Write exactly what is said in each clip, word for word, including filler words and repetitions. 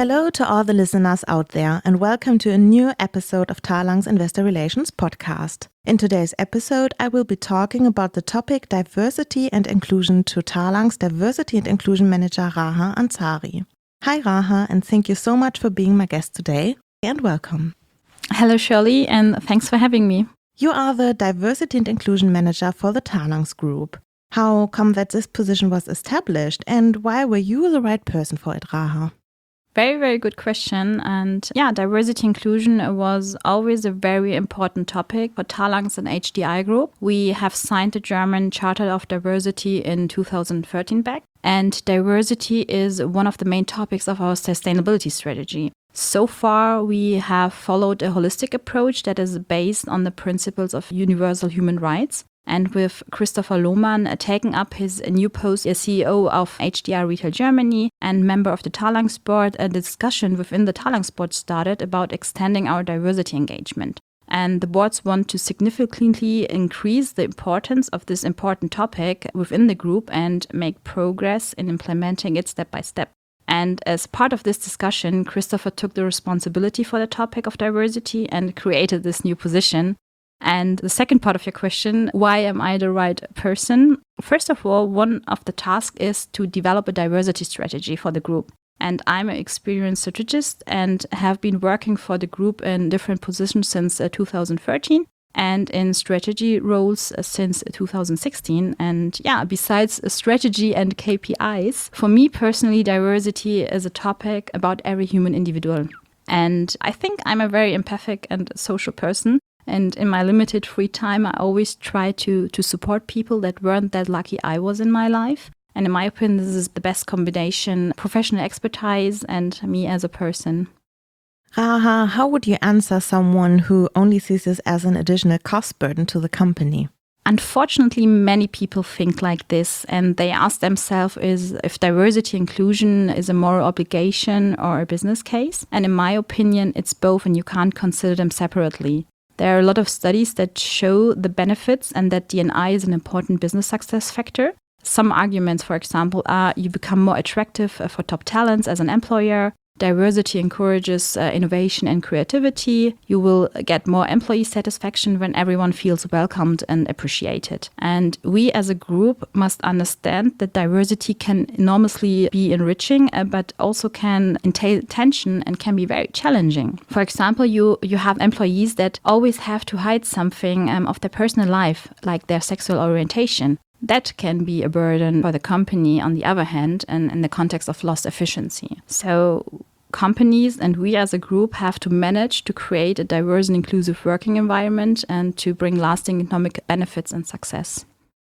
Hello to all the listeners out there and welcome to a new episode of Talang's Investor Relations podcast. In today's episode, I will be talking about the topic diversity and inclusion to Talang's Diversity and Inclusion Manager Raha Ansari. Hi Raha, and thank you so much for being my guest today and welcome. Hello Shirley, and thanks for having me. You are the Diversity and Inclusion Manager for the Talangs Group. How come that this position was established and why were you the right person for it, Raha? Very, very good question. And yeah, diversity inclusion was always a very important topic for Talangs and H D I Group. We have signed the German Charter of Diversity in two thousand thirteen back. And diversity is one of the main topics of our sustainability strategy. So far, we have followed a holistic approach that is based on the principles of universal human rights. And with Christopher Lohmann uh, taking up his uh, new post as C E O of H D I Retail Germany and member of the Talangs board, a discussion within the Talangs board started about extending our diversity engagement. And the boards want to significantly increase the importance of this important topic within the group and make progress in implementing it step by step. And as part of this discussion, Christopher took the responsibility for the topic of diversity and created this new position. And the second part of your question, why am I the right person? First of all, one of the tasks is to develop a diversity strategy for the group. And I'm an experienced strategist and have been working for the group in different positions since uh, two thousand thirteen and in strategy roles uh, since two thousand sixteen. And yeah, besides strategy and K P Is, for me personally, diversity is a topic about every human individual. And I think I'm a very empathic and social person. And in my limited free time, I always try to, to support people that weren't that lucky I was in my life. And in my opinion, this is the best combination, professional expertise and me as a person. Raha, how would you answer someone who only sees this as an additional cost burden to the company? Unfortunately, many people think like this and they ask themselves is if diversity inclusion is a moral obligation or a business case. And in my opinion, it's both and you can't consider them separately. There are a lot of studies that show the benefits and that D and I is an important business success factor. Some arguments, for example, are you become more attractive for top talents as an employer. Diversity encourages uh, innovation and creativity. You will get more employee satisfaction when everyone feels welcomed and appreciated. And we as a group must understand that diversity can enormously be enriching, uh, but also can entail tension and can be very challenging. For example, you, you have employees that always have to hide something um, of their personal life, like their sexual orientation. That can be a burden for the company, on the other hand, and in the context of lost efficiency. So companies and we as a group have to manage to create a diverse and inclusive working environment and to bring lasting economic benefits and success.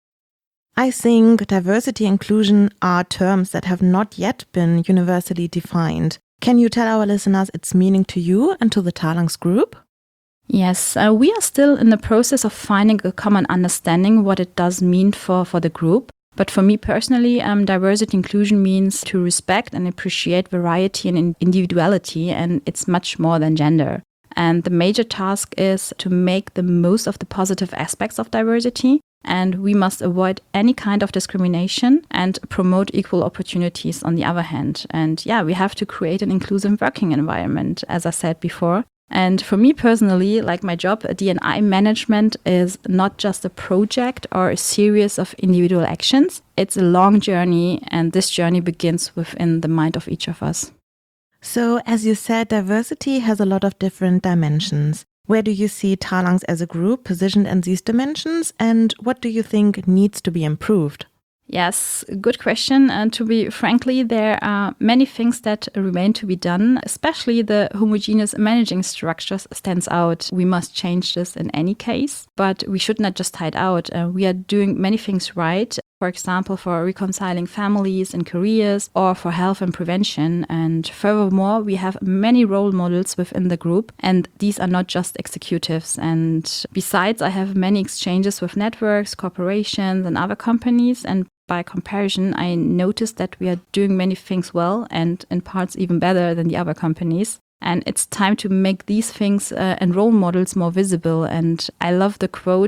I think diversity and inclusion are terms that have not yet been universally defined. Can you tell our listeners its meaning to you and to the Talangs Group? Yes, uh, we are still in the process of finding a common understanding what it does mean for, for the group. But for me personally, um, diversity inclusion means to respect and appreciate variety and individuality, and it's much more than gender. And the major task is to make the most of the positive aspects of diversity, and we must avoid any kind of discrimination and promote equal opportunities on the other hand. And yeah, we have to create an inclusive working environment, as I said before. And for me personally, like my job, D and I management is not just a project or a series of individual actions. It's a long journey, and this journey begins within the mind of each of us. So, as you said, diversity has a lot of different dimensions. Where do you see Talangs as a group positioned in these dimensions, and what do you think needs to be improved? Yes, good question. And to be frankly, there are many things that remain to be done, especially the homogeneous managing structures stands out. We must change this in any case, but we should not just hide out. Uh, we are doing many things right. For example, for reconciling families and careers or for health and prevention. And furthermore, we have many role models within the group, and these are not just executives. And besides, I have many exchanges with networks, corporations, and other companies. And by comparison, I noticed that we are doing many things well and in parts even better than the other companies. And it's time to make these things uh, and role models more visible. And I love the quote,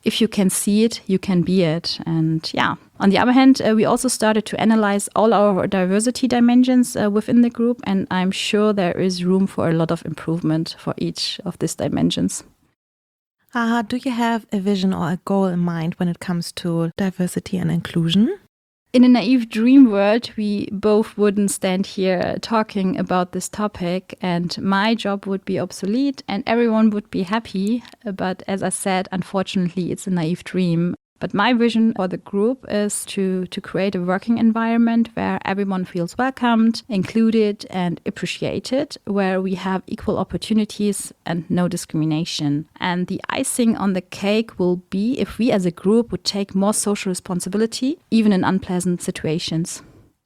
if you can see it, you can be it. And yeah, on the other hand, uh, we also started to analyze all our diversity dimensions uh, within the group. And I'm sure there is room for a lot of improvement for each of these dimensions. Raha, do you have a vision or a goal in mind when it comes to diversity and inclusion? In a naive dream world, we both wouldn't stand here talking about this topic, and my job would be obsolete and everyone would be happy. But as I said, unfortunately, it's a naive dream. But my vision for the group is to, to create a working environment where everyone feels welcomed, included, and appreciated, where we have equal opportunities and no discrimination. And the icing on the cake will be if we as a group would take more social responsibility, even in unpleasant situations.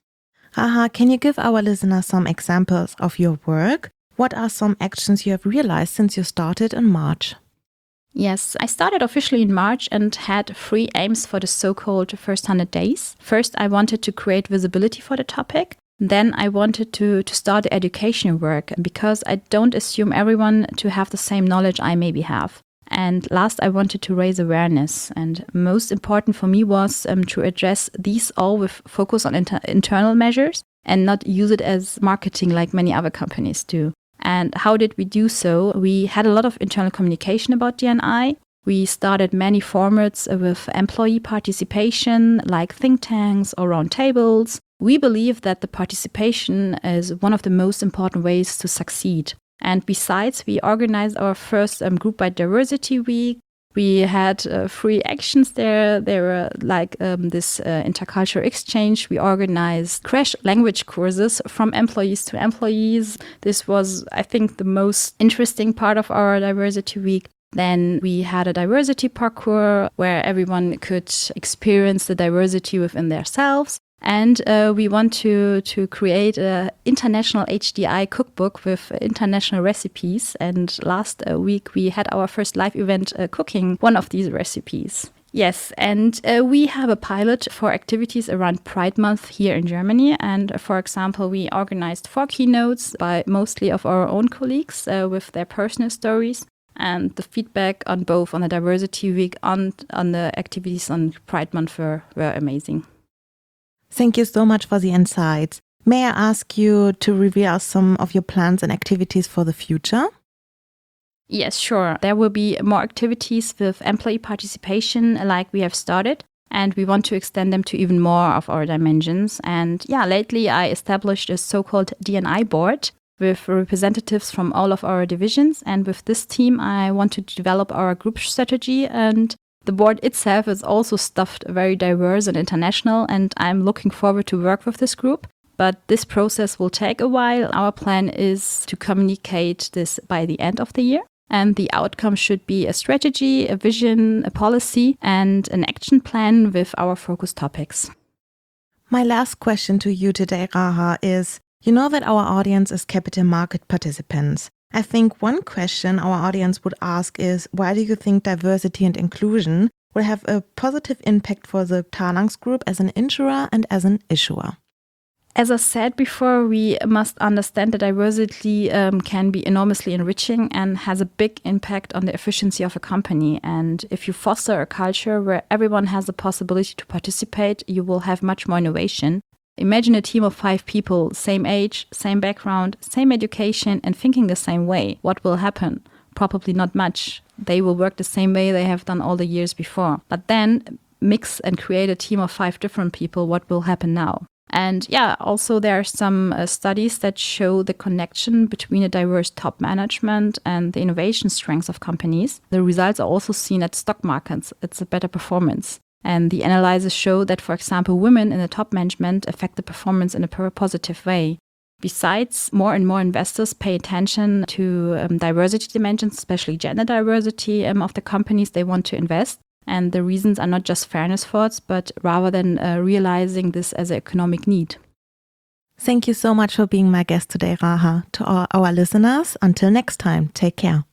Raha, can you give our listeners some examples of your work? What are some actions you have realized since you started in March? Yes, I started officially in March and had three aims for the so-called first one hundred days. First, I wanted to create visibility for the topic. Then I wanted to, to start the education work because I don't assume everyone to have the same knowledge I maybe have. And last, I wanted to raise awareness. And most important for me was um, to address these all with focus on inter- internal measures and not use it as marketing like many other companies do. And how did we do so? We had a lot of internal communication about D and I. We started many formats with employee participation, like think tanks or roundtables. We believe that the participation is one of the most important ways to succeed. And besides, we organized our first um, Group-wide Diversity Week. We had uh, free actions there. There were like um, this uh, intercultural exchange. We organized crash language courses from employees to employees. This was, I think, the most interesting part of our Diversity Week. Then we had a diversity parkour where everyone could experience the diversity within themselves. And uh, we want to, to create an international H D I cookbook with international recipes. And last uh, week we had our first live event uh, cooking one of these recipes. Yes, and uh, we have a pilot for activities around Pride Month here in Germany. And uh, for example, we organized four keynotes by mostly of our own colleagues uh, with their personal stories. And the feedback on both on the Diversity Week and on the activities on Pride Month were, were amazing. Thank you so much for the insights. May I ask you to reveal some of your plans and activities for the future? Yes, sure. There will be more activities with employee participation like we have started, and we want to extend them to even more of our dimensions. And yeah, lately I established a so-called D and I board with representatives from all of our divisions. And with this team, I want to develop our group strategy, and the board itself is also stuffed very diverse and international, and I'm looking forward to work with this group. But this process will take a while. Our plan is to communicate this by the end of the year. And the outcome should be a strategy, a vision, a policy, and an action plan with our focus topics. My last question to you today, Raha, is, you know that our audience is capital market participants. I think one question our audience would ask is, why do you think diversity and inclusion will have a positive impact for the Talanx Group as an insurer and as an issuer? As I said before, we must understand that diversity um, can be enormously enriching and has a big impact on the efficiency of a company. And if you foster a culture where everyone has the possibility to participate, you will have much more innovation. Imagine a team of five people, same age, same background, same education, and thinking the same way. What will happen? Probably not much. They will work the same way they have done all the years before. But then mix and create a team of five different people. What will happen now? And yeah, also there are some uh, studies that show the connection between a diverse top management and the innovation strengths of companies. The results are also seen at stock markets. It's a better performance. And the analyses show that, for example, women in the top management affect the performance in a positive way. Besides, more and more investors pay attention to um, diversity dimensions, especially gender diversity um, of the companies they want to invest. And the reasons are not just fairness thoughts, but rather than uh, realizing this as an economic need. Thank you so much for being my guest today, Raha. To all our listeners, until next time, take care.